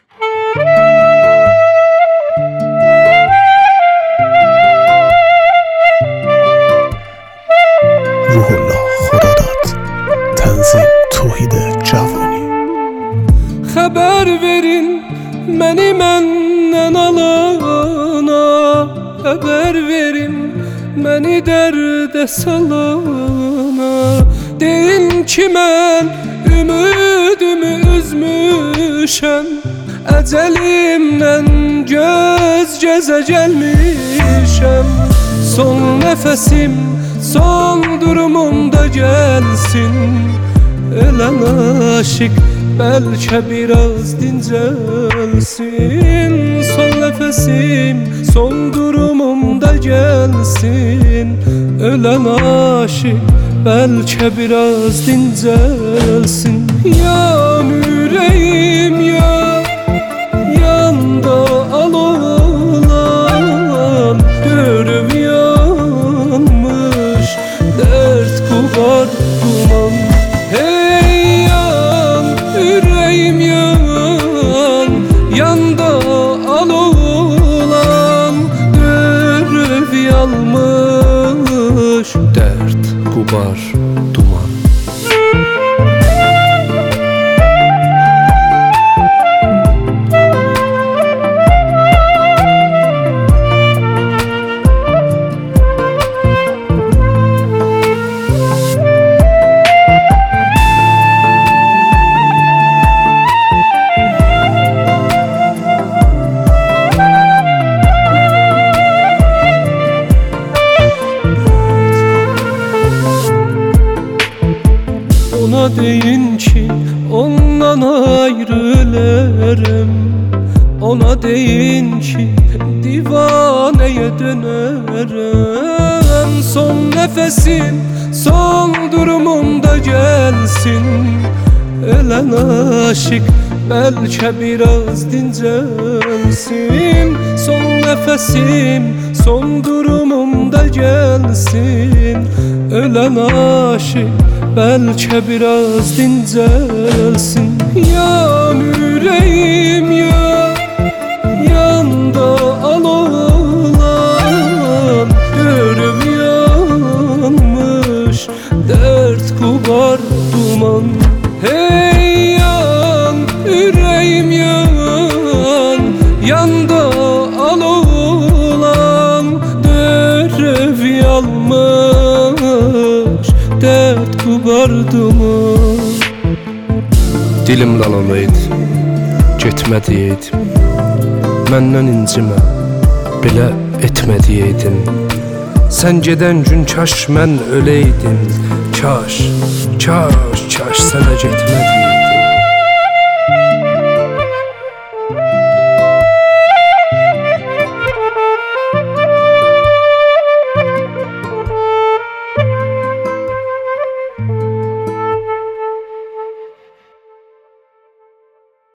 Ruhullah Xodadat Tənzim Tuhid Cavani. Xəbər verin məni məndən alana, xəbər verin məni dərdə salana. Deyin ki mən ümidimi üzmüşəm, əcəlimdən göz-gözə gəlmişəm. Son nəfəsim son durumumda gəlsin, ölən aşıq bəlkə biraz dincəlsin. Son nəfəsim son durumumda gəlsin, ölən aşıq bəlkə biraz dincəlsin. Yan ürəyim ya, yanda alolan, görüb yanmış dərd qubar duman. Hey yan ürəyim yan, yanda alolan, görüb yanmış dərd qubar duman. Ona deyin ki ondan ayrılırım, ona deyin ki divaneye dönerim. Son nəfəsim son durumumda gəlsin, ölən aşıq bəlkə biraz dincəlsin. Son nəfəsim son durumumda gəlsin, ölən aşıq bəlkə biraz dincəlsin. Yan ürəyim ya, yanda alolan, görüb yanmış dərd qubar duman. Hey yan ürəyim yan, yanda alolan, görüb yanmış dərd qubar duman. Dilim lalalıydı, getmə deyəydim, məndən incimə, belə etmə deyəydim. Sən gedən gün kaş mən öləydim, kaş, kaş, kaş sənə getmə deyəydim.